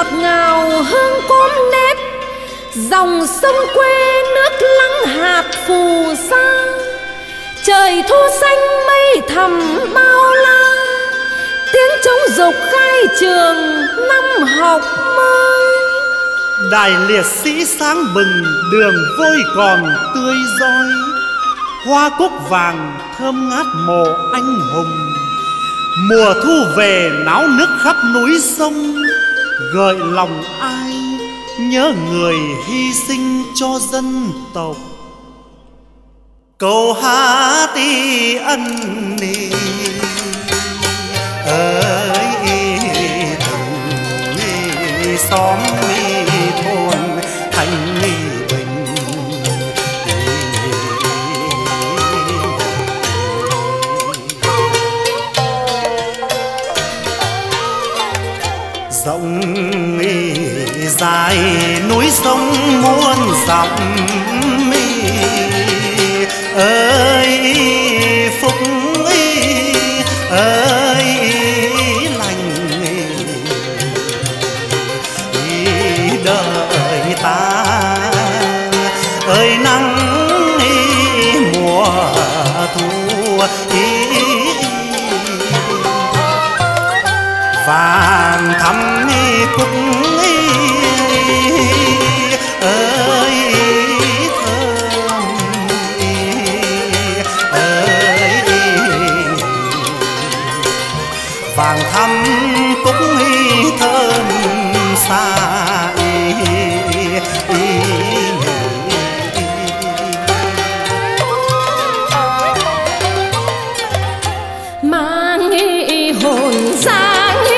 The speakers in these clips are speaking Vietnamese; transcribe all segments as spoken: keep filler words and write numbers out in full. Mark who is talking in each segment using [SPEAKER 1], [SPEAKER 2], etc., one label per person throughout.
[SPEAKER 1] ngào hương cốm nếp, dòng sông quê nước lắng hạt phù sa. Trời thu xanh mây thầm bao la, tiếng trống dục khai trường năm học mới.
[SPEAKER 2] Đài liệt sĩ sáng bừng, đường vôi còn tươi rói, hoa cúc vàng thơm ngát mộ anh hùng. Mùa thu về náo nước khắp núi sông, gợi lòng ai nhớ người hy sinh cho dân tộc. Câu hát đi ân nì ơi từng xóm thôn thành bình, rộng dài núi sông muôn dặm ơi phúc ơi lành đời ta ơi nắng mùa thu vàng thắm cúc ơi thơm ơi vàng thắm cúc thơm xa
[SPEAKER 1] mang hồn ra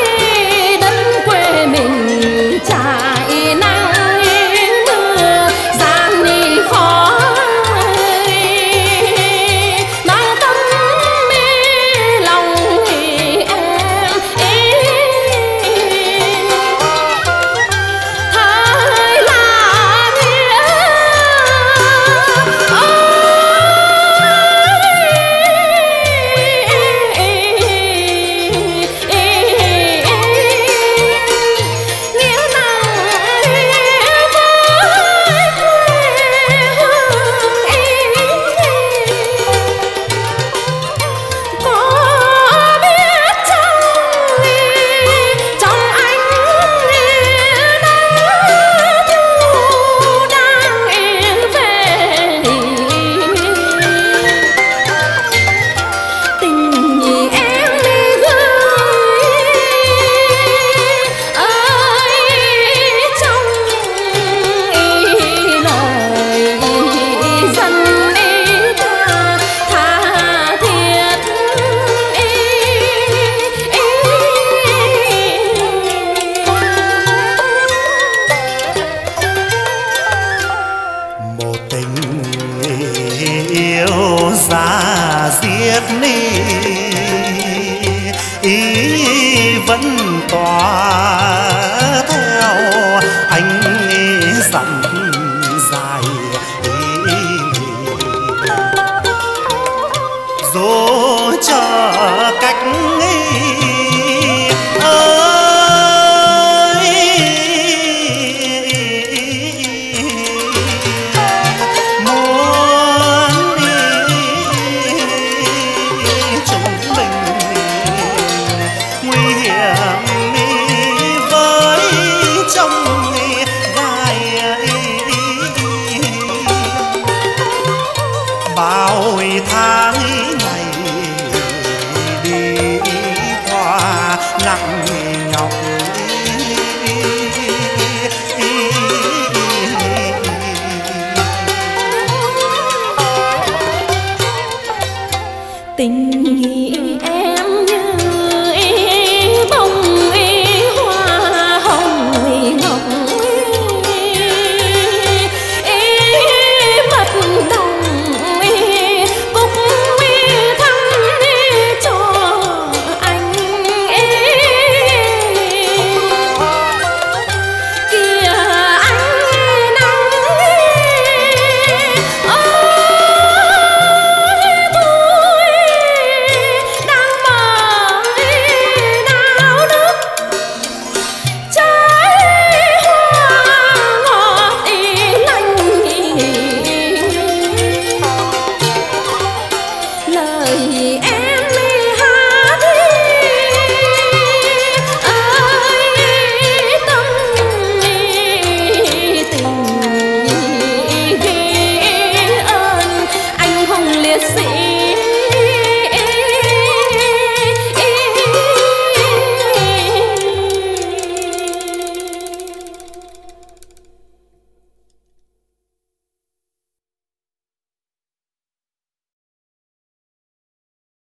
[SPEAKER 2] ra giết ni ý vẫn tỏa theo anh dặn dài dù cho cách